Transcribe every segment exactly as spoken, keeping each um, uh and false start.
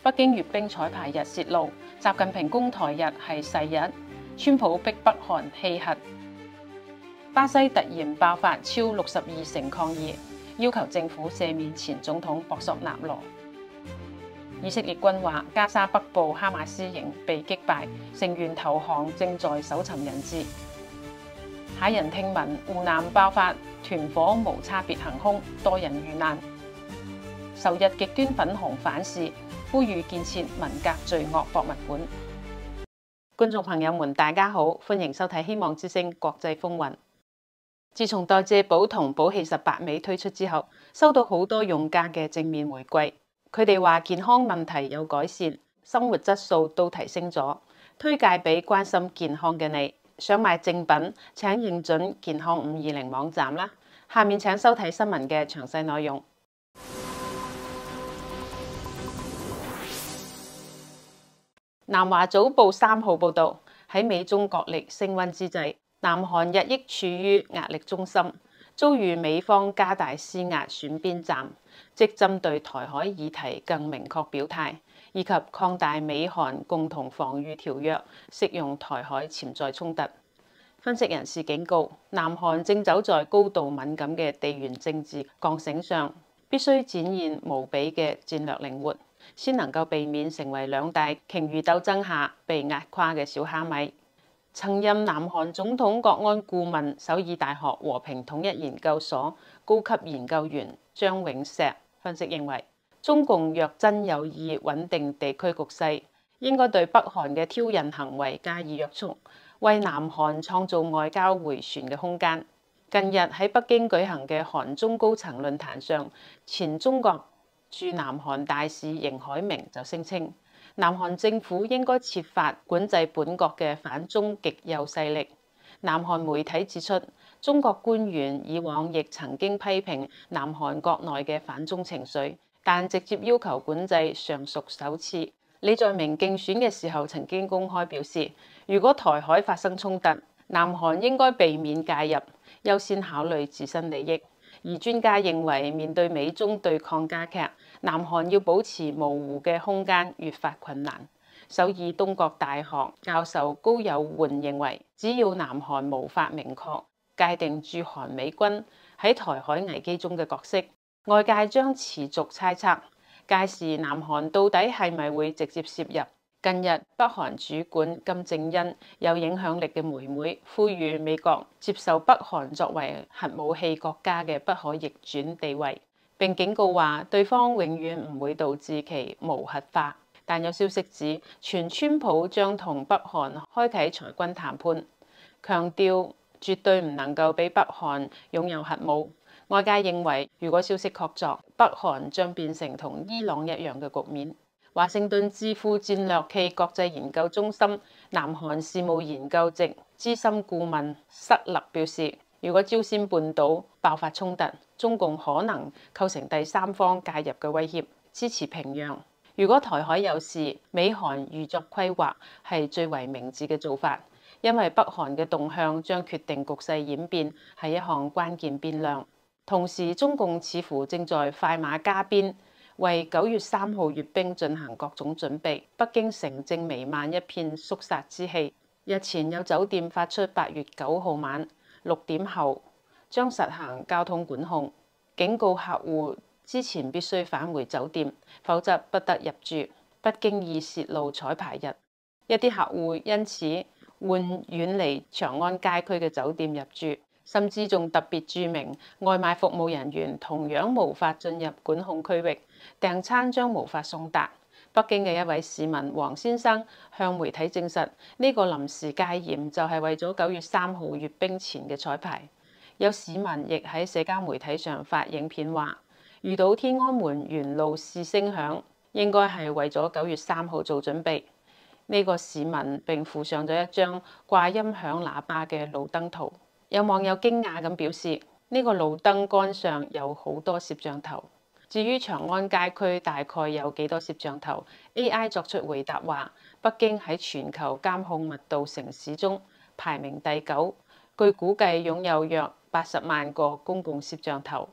北京閱兵彩排日泄露，習近平攻台日係誓日，川普逼北韓棄核。巴西突然爆發超六十二成抗議，要求政府赦免前總統博索納羅。以色列軍話加沙北部哈馬斯營被擊敗，成員投降正在搜尋人質。駭人聽聞湖南爆發團伙無差別行兇，多人遇難。仇日極端粉紅反噬，呼籲建設文革罪惡博物館。觀眾朋友們，大家好，歡迎收睇《希望之聲》國際風雲。自從代謝寶同寶氣十八味推出之後，收到好多用家嘅正面回饋。佢哋話健康問題有改善，生活質素都提升咗，推介俾關心健康嘅你。想買正品，請認準健康五二零網站啦。下面請收睇新聞嘅詳細內容。南華早報三號報導，喺美中角力升溫之際，南韓日益處於壓力中心，遭遇美方加大施壓選邊站，即針對台海議題更明確表態，以及擴大美韓共同防禦條約，適用台海潛在衝突。分析人士警告，南韓正走在高度敏感嘅地緣政治鋼繩上，必須展現無比嘅戰略靈活，先能夠避免成為兩大鯨魚鬥爭下被壓垮嘅小蝦米。曾任南韓總統國安顧問、首爾大學和平統一研究所高級研究員張永石分析認為，中共若真有意穩定地區局勢，應該對北韓嘅挑釁行為加以約束，為南韓創造外交迴旋嘅空間。近日喺北京舉行嘅韓中高層論壇上，前中國駐南韓大使邢海明就聲稱，南韓政府應該設法管制本國嘅反中極右勢力。南韓媒體指出，中國官員以往亦曾經批評南韓國內嘅反中情緒，但直接要求管制尚屬首次。李在明競選嘅時候曾經公開表示，如果台海發生衝突，南韓應該避免介入，優先考慮自身利益。而專家認為，面對美中對抗加劇，南韓要保持模糊嘅空間越發困難。首爾東國大學教授高友煥認為，只要南韓無法明確界定駐韓美軍喺台海危機中嘅角色，外界將持續猜測，屆時南韓到底係咪會直接涉入？近日，北韓主管金正恩有影響力嘅妹妹呼籲美國接受北韓作為核武器國家嘅不可逆轉地位，並警告話對方永遠唔會導致其無核化。但有消息指，全川普將同北韓開啟裁軍談判，強調絕對唔能夠俾北韓擁有核武。外界認為，如果消息確鑿，北韓將變成同伊朗一樣嘅局面。華盛頓智庫戰略暨國際研究中心南韓事務研究席資深顧問塞勒表示，如果朝鮮半島爆發衝突，中共可能構成第三方介入嘅威脅，支持平壤。如果台海有事，美韓預作規劃係最為明智嘅做法，因為北韓嘅動向將決定局勢演變，係一項關鍵變量。同時，中共似乎正在快馬加鞭，為九月三號閱兵進行各種準備。北京城正彌漫一片肅殺之氣。日前有酒店發出八月九號晚六點後將實行交通管控，警告客戶之前必須返回酒店，否則不得入住。不經意泄露彩排日，一啲客戶因此換遠離長安街區嘅酒店入住。甚至仲特別註明，外賣服務人員同樣無法進入管控區域，訂餐將無法送達。北京嘅一位市民黃先生向媒體證實，呢個臨時戒嚴就係為咗九月三號閱兵前嘅彩排。有市民亦喺社交媒體上發影片話，遇到天安門沿路試聲響，應該係為咗九月三號做準備。呢個市民並附上咗一張掛音響喇叭嘅路燈圖。有網友驚訝咁表示，呢個路燈桿上有好多攝像頭。至於長安街區大概有幾多攝像頭 ，A I 作出回答話，北京喺全球監控密度城市中排名第九，據估計擁有約八十萬個公共攝像頭。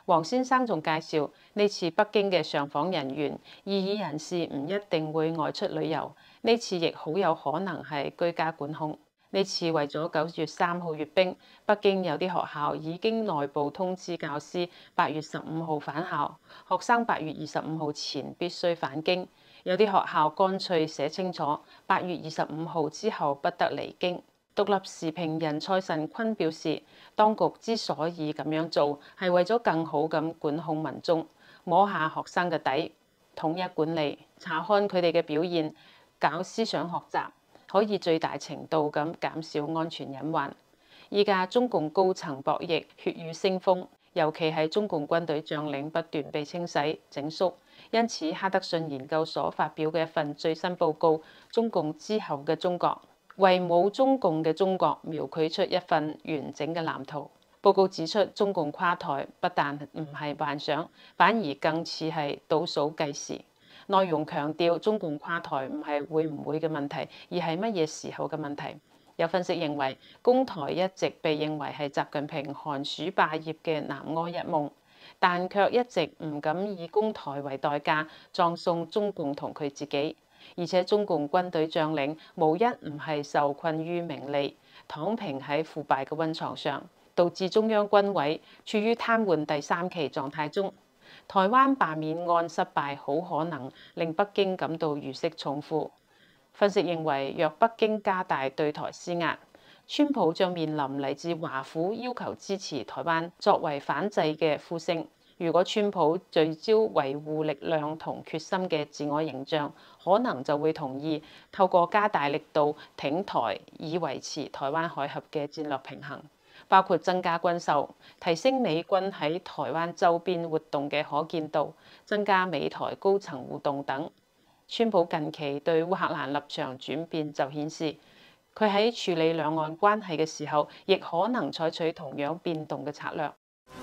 黃先生仲介紹，呢次北京嘅上訪人員，異議人士唔一定會外出旅遊，呢次亦好有可能係居家管控。呢次為咗九月三號閱兵，北京有啲學校已經內部通知教師八月十五號返校，學生八月二十五號前必須返京。有啲學校乾脆寫清楚，八月二十五號之後不得離京。獨立時評人蔡慎坤表示，當局之所以咁樣做，係為咗更好咁管控民眾，摸下學生嘅底，統一管理，查看佢哋嘅表現，搞思想學習，可以最大程度咁減少安全隱患。依家中共高層博弈血雨腥風，尤其係中共軍隊將領不斷被清洗整肅，因此哈德遜研究所發表嘅一份最新報告《中共之後嘅中國》，為冇中共嘅中國描繪出一份完整嘅藍圖。報告指出，中共垮台不但唔係幻想，反而更似係倒數計時。內容強調中共垮台唔係會唔會嘅問題，而係乜嘢時候嘅問題。有分析認為，攻台一直被認為係習近平寒暑霸業嘅南柯一夢，但卻一直唔敢以攻台為代價葬送中共同佢自己。而且中共軍隊將領無一唔係受困於名利，躺平喺腐敗嘅溫床上，導致中央軍委處於癱瘓第三期狀態中。台灣罷免案失敗，好可能令北京感到如釋重負。分析認為，若北京加大對台施壓，川普將面臨嚟自華府要求支持台灣作為反制嘅呼聲。如果川普聚焦維護力量同決心嘅自我形象，可能就會同意透過加大力度挺台，以維持台灣海峽嘅戰略平衡，包括增加軍售、提升美軍喺台灣周邊活動嘅可見度、增加美台高層互動等。川普近期對烏克蘭立場轉變就顯示，佢喺處理兩岸關係嘅時候，亦可能採取同樣變動嘅策略。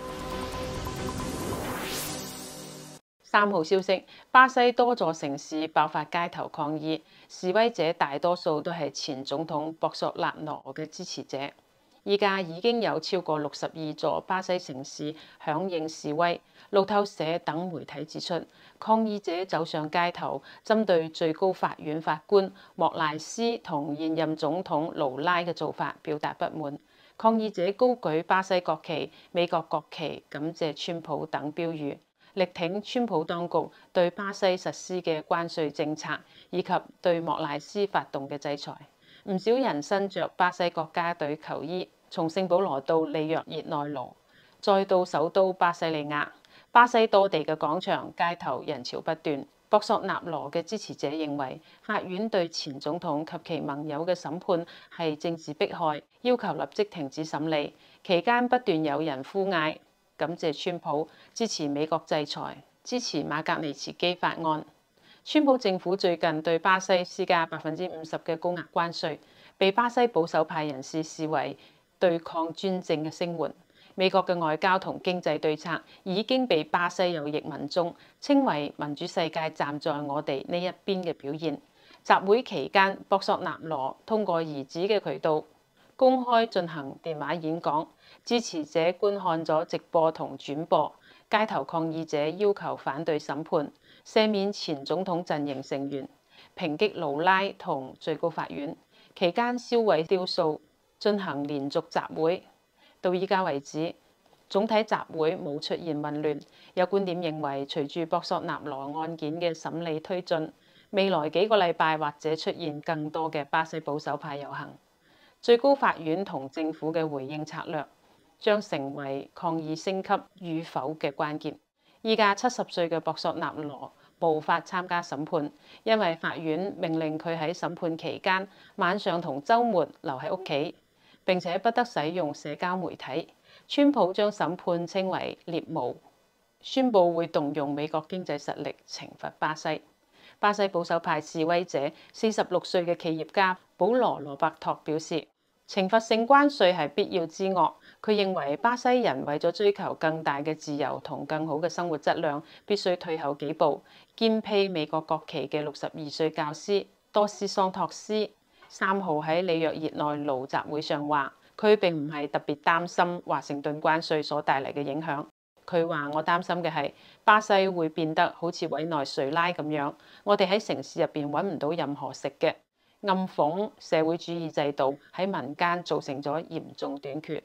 三號消息，巴西多座城市爆發街頭抗議，示威者大多數都係前總統博索納羅嘅支持者。依家已經有超過六十二座巴西城市響應示威。路透社等媒體指出，抗議者走上街頭，針對最高法院法官莫賴斯同現任總統盧拉嘅做法表達不滿。抗議者高舉巴西國旗、美國國旗，感謝川普等標語，力挺川普當局對巴西實施嘅關稅政策，以及對莫賴斯發動嘅制裁。唔少人身着巴西國家隊球衣，從聖保羅到里約熱內盧，再到首都巴西利亞。巴西多地嘅廣場、街頭人潮不斷。博索納羅嘅支持者認為，法院對前總統及其盟友嘅審判係政治迫害，要求立即停止審理。期間不斷有人呼嗌感謝川普，支持美國制裁，支持馬格尼茨基法案。川普政府最近對巴西施加百分之五十嘅高額關稅，被巴西保守派人士視為對抗專政嘅聲援。美國嘅外交同經濟對策已經被巴西右翼民眾稱為民主世界站在我哋呢一邊嘅表現。集會期間，博索納羅通過兒子嘅渠道公開進行電話演講，支持者觀看咗直播同轉播。街頭抗議者要求反對審判、赦免前總統陣營成員、抨擊盧拉同最高法院。期間燒毀雕塑，進行連續集會。到依家為止，總體集會冇出現混亂。有觀點認為，隨住博索納羅案件嘅審理推進，未來幾個禮拜或者出現更多嘅巴西保守派遊行。最高法院同政府嘅回應策略將成為抗議升級與否嘅關鍵。依家七十歲嘅博索納羅無法參加審判，因為法院命令佢喺審判期間晚上同週末留喺屋企。並且不得使用社交媒體。川普將審判稱為獵巫，宣佈會動用美國經濟實力懲罰巴西。巴西保守派示威者四十六歲嘅企業家保羅羅伯托表示，懲罰性關稅係必要之惡。佢認為巴西人為咗追求更大嘅自由同更好嘅生活質量，必須退後幾步。肩披美國國旗嘅六十二歲教師多斯桑托斯三號喺里約熱內盧集會上話，佢並唔係特別擔心華盛頓關稅所帶嚟嘅影響。 佢話：我擔心嘅係巴西會變得好似委內瑞拉咁樣，我哋喺城市入邊揾唔到任何食嘅，暗諷社會主義制度喺民間造成咗嚴重短缺。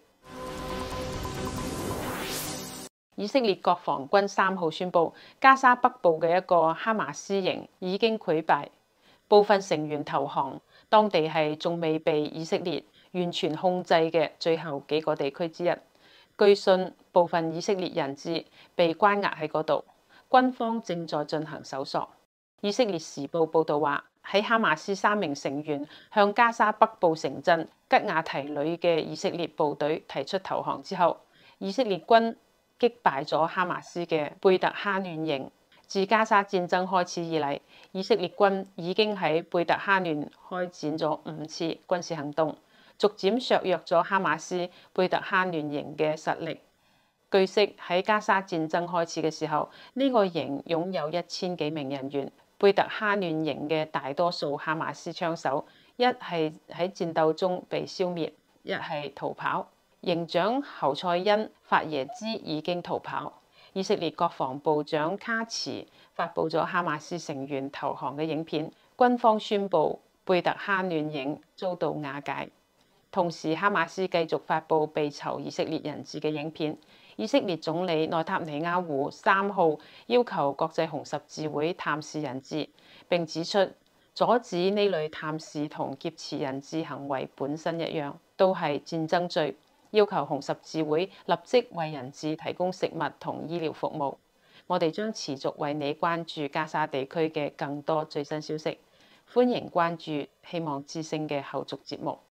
以色列國防軍三號宣布，加沙北部嘅一個哈馬斯營已經潰敗，部分成員投降。當地係仲未被以色列完全控制嘅最後幾個地區之一。據信，部分以色列人質被關押喺嗰度，軍方正在進行搜索。以色列時報報導話，喺哈馬斯三名成員向加沙北部城鎮吉亞提里嘅以色列部隊提出投降之後，以色列軍擊敗咗哈馬斯嘅貝特哈嫩營。自加沙戰爭開始以嚟，以色列軍已經喺貝特哈嫩開展咗五次軍事行動，逐漸削弱咗哈馬斯貝特哈嫩營嘅實力。據悉，喺加沙戰爭開始嘅時候，呢、這個營擁有一千幾名人員。貝特哈嫩營嘅大多數哈馬斯槍手，一係喺戰鬥中被消滅，一係逃跑。營長侯賽因法耶茲已經逃跑。以色列國防部長卡茨發布咗哈馬斯成員投降嘅影片，軍方宣布貝特哈嫩營遭到瓦解。同時，哈馬斯繼續發布被囚以色列人質嘅影片。以色列總理內塔尼亞胡三號要求國際紅十字會探視人質，並指出阻止呢類探視同劫持人質行為本身一樣，都係戰爭罪。要求紅十字會立即為人質提供食物同醫療服務。我哋將持續為你關注加沙地區嘅更多最新消息，歡迎關注希望之聲嘅後續節目。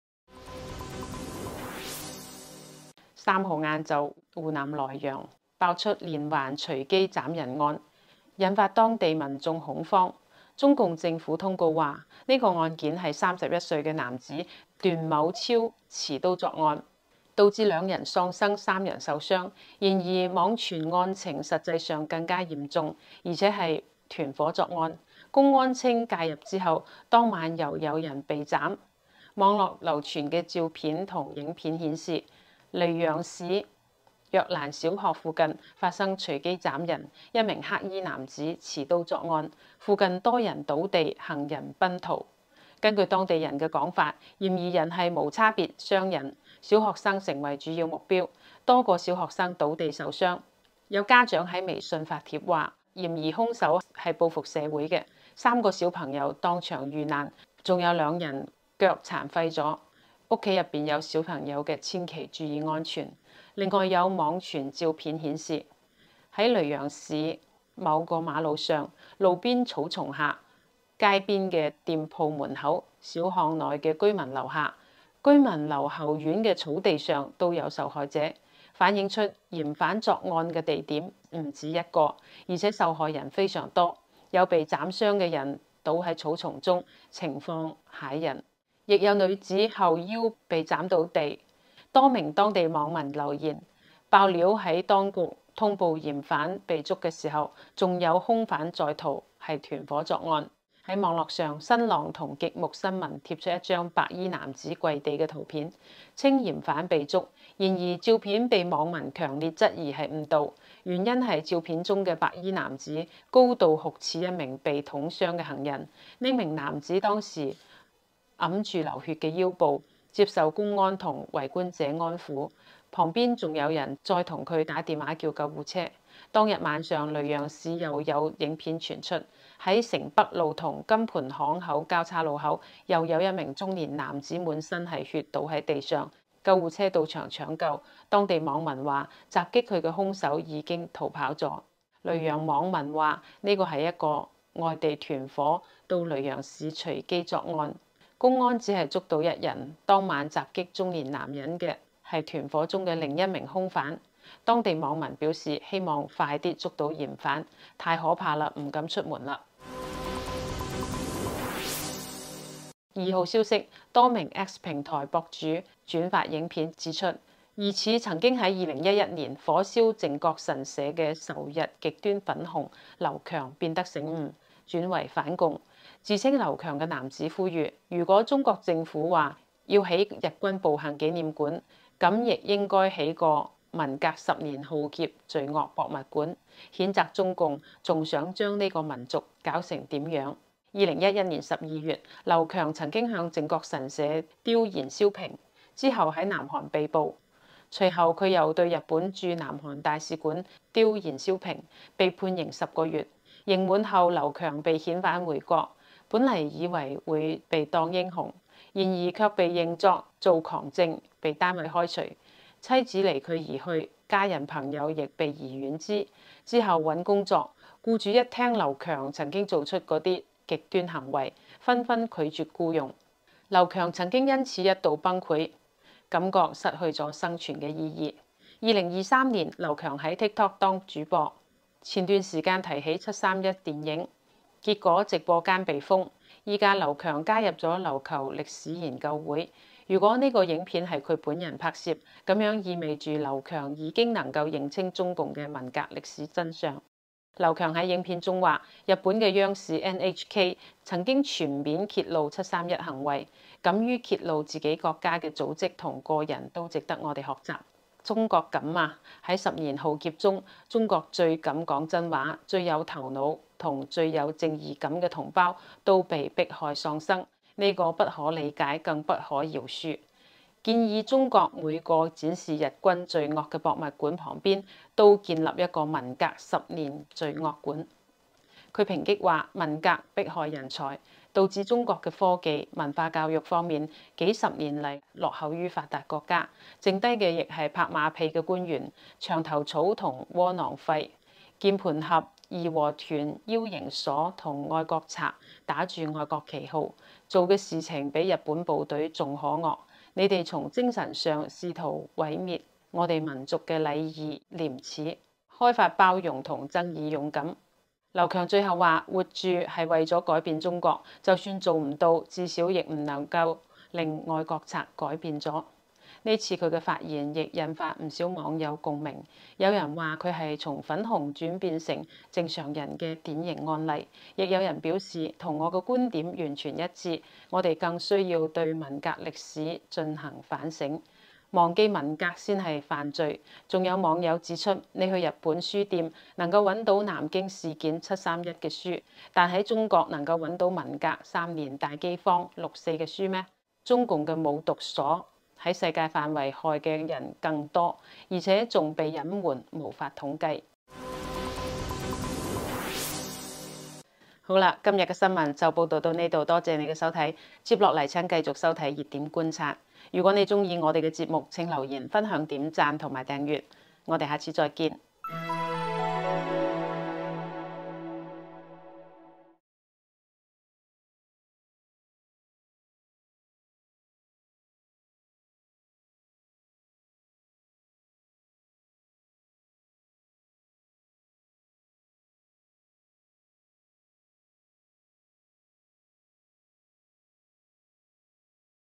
三號晏晝，湖南萊陽爆出連環隨機斬人案，引發當地民眾恐慌。中共政府通告話，呢、這個案件係三十一歲嘅男子段某超持刀作案，導致兩人喪生，三人受傷。然而網傳案情實際上更加嚴重，而且係團伙作案。公安稱介入之後，當晚又有人被斬。網絡流傳嘅照片同影片顯示，溧陽市若蘭小學附近發生隨機斬人，一名黑衣男子持刀作案，附近多人倒地，行人奔逃。根據當地人嘅講法，嫌疑人係無差別傷人，小學生成為主要目標，多個小學生倒地受傷。有家長喺微信發帖話，嫌疑兇手係報復社會嘅，三個小朋友當場遇難，仲有兩人腳殘廢咗。屋企入邊有小朋友嘅，千祈注意安全。另外有網傳照片顯示，喺溧陽市某個馬路上、路邊草叢下、街邊嘅店鋪門口、小巷內嘅居民樓下、居民樓後院嘅草地上都有受害者，反映出嫌犯作案嘅地點唔止一個，而且受害人非常多，有被斬傷嘅人倒喺草叢中，情況駭人。亦有女子後腰被斬到地。多名當地網民留言爆料，喺當局通報嫌犯被捉嘅時候，仲有兇犯在逃，係團伙作案。喺網絡上，新浪同極目新聞貼出一張白衣男子跪地嘅圖片，稱嫌犯被捉。然而照片被網民強烈質疑係誤導，原因係照片中嘅白衣男子高度酷似一名被捅傷嘅行人。呢名男子當時揞住流血嘅腰部，接受公安同圍觀者安撫，旁邊仲有人再同佢打電話叫救護車。當日晚上，溧陽市又有影片傳出，喺城北路同金盤巷口交叉路口，又有一名中年男子滿身係血倒喺地上，救護車到場搶救。當地網民話，襲擊佢嘅兇手已經逃跑咗。溧陽網民話，呢個係一個外地團伙到溧陽市隨機作案。公安只係捉到一人，當晚襲擊中年男人嘅係團伙中嘅另一名兇犯。當地網民表示希望快啲捉到嫌犯，太可怕啦，唔敢出門啦。二號消息，多名 X 平台博主轉發影片指出，疑似曾經喺二零一一年火燒靖國神社嘅仇日極端粉紅劉強變得醒悟，轉為反共。自稱劉強嘅男子呼籲，如果中國政府話要起日軍步行紀念館，咁亦應該起個文革十年浩劫罪惡博物館，譴責中共仲想將呢個民族搞成點樣。二零一一年十二月，劉強曾經向靖國神社丟燃燒瓶，之後喺南韓被捕。隨後佢又對日本駐南韓大使館丟燃燒瓶，被判刑十個月。刑滿後，劉強被遣返回國，本嚟以為會被當英雄，然而卻被認作做狂症，被單位開除。妻子離佢而去，家人朋友亦避而遠之。之後揾工作，僱主一聽劉強曾經做出嗰啲極端行為，紛紛拒絕僱用。劉強曾經因此一度崩潰，感覺失去咗生存嘅意義。二零二三年，劉強喺 TikTok 當主播，前段時間提起七三一電影，結果直播間被封。依家劉強加入咗琉球歷史研究會。如果呢個影片係佢本人拍攝，咁樣意味住劉強已經能夠認清中共嘅文革歷史真相。劉強喺影片中話，日本嘅央視 N H K 曾經全面揭露七三一行為，敢於揭露自己國家嘅組織同個人都值得我哋學習。中國咁啊！喺十年浩劫中，中國最敢講真話、最有頭腦同最有正義感嘅同胞都被迫害喪生，呢個不可理解，更不可饒恕。建議中國每個展示日軍罪惡嘅博物館旁邊都建立一個文革十年罪惡館。佢抨擊話，文革迫害人才，導致中國嘅科技文化教育方面幾十年嚟落後於發達國家，剩低嘅亦係拍馬屁嘅官員、牆頭草同窩囊廢。鍵盤俠、義和團、邀營所同愛國賊打住愛國旗號，做嘅事情比日本部隊仲可惡。你哋從精神上試圖毀滅我哋民族嘅禮義廉恥，開發包容同爭議勇敢。劉強最後話：活住係為咗改變中國，就算做唔到，至少亦唔能夠令愛國賊改變咗。呢次佢嘅發言亦引發唔少網友共鳴，有人話佢係從粉紅轉變成正常人嘅典型案例，亦有人表示同我嘅觀點完全一致。我哋更需要對文革歷史進行反省。忘記文革先係犯罪。仲有網友指出，你去日本書店能夠揾到南京事件七三一嘅書，但喺中國能夠揾到文革三年大饑荒六四嘅書咩？中共嘅冇毒所喺世界範圍害嘅人更多，而且仲被隱瞞，無法統計。好啦，今日嘅新聞就報道到呢度，多謝你嘅收睇。接落嚟請繼續收睇熱點觀察。如果你鍾意我哋嘅節目，請留言、分享、點讚同埋訂閱。我哋下次再見。